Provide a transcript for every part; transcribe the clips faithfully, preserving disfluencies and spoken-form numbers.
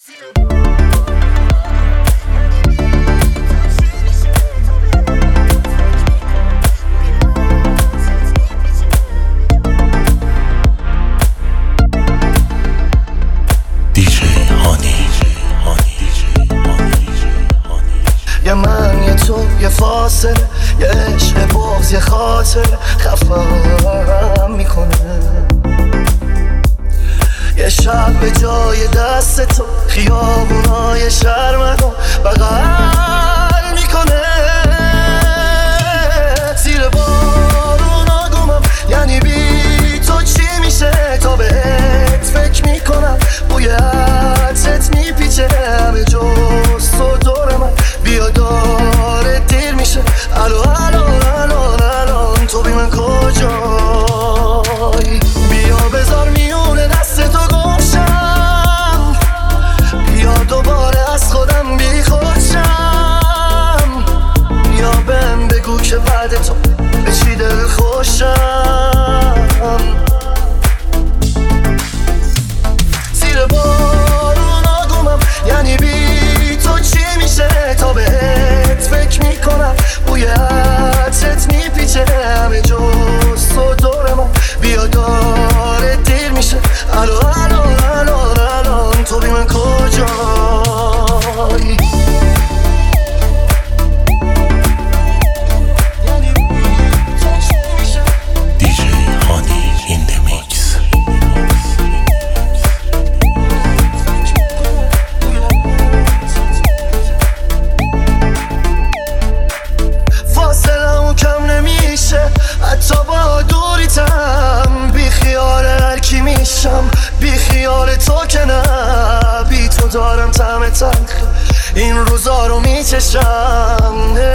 یه من یه تو یه فاصله، یه عشق بغض یه خاطر خفم میکنه. یه شب به جای دست تو خیابونای شرمدو بغل میکنه. زیر بارونا گمم، یعنی بی تو چی میشه؟ تا بهت فکر میکنم، بوی عطرت میپیچه همه جز تو دور من. بیا داره دیر میشه، الو الو الو الان تو بی من کجایی؟ بیا بذار میونه دست تو گمشم، بیا دوباره از خودم بی خودشم. بیا بهم بگو که بعد تو به چی دل خوشم. زیر بارونا گمم، یعنی بی تو چی میشه؟ تا بهت فکر میکنم، بوی عطرت میپیچه همه جز تو دور من. بیا داره دیر میشه، الو الو الو الان تو بی من کجایی؟ حتی با دوریتم بی خیال هر کی میشم، بی خیال تو که نه. بی تو دارم طعم تلخ این روزا رو میچشم.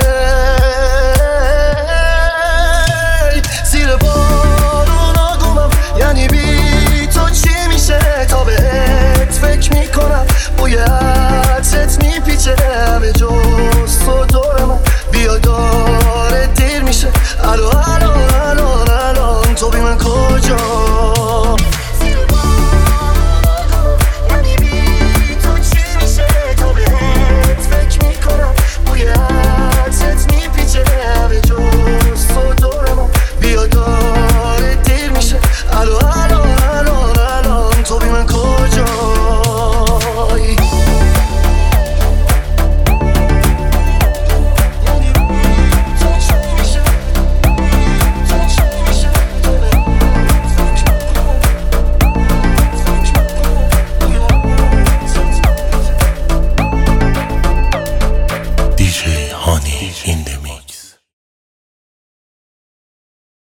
زیر بارونا گمم، یعنی بی تو چی میشه؟ تا بهت فکر میکنم، بوی عطرت میپیچه همه جز تو دور من. بیا داره دیر میشه، الو الو الو الان تو بی من کجا؟ یعنی بی تو چی میشه؟ تا بهت فکر میکنم، بوی عطرت میپیچه همه جز تو دور من. بیا داره دیر میشه، الو الو الو الان تو بی من کجایی؟ دی جی هانی.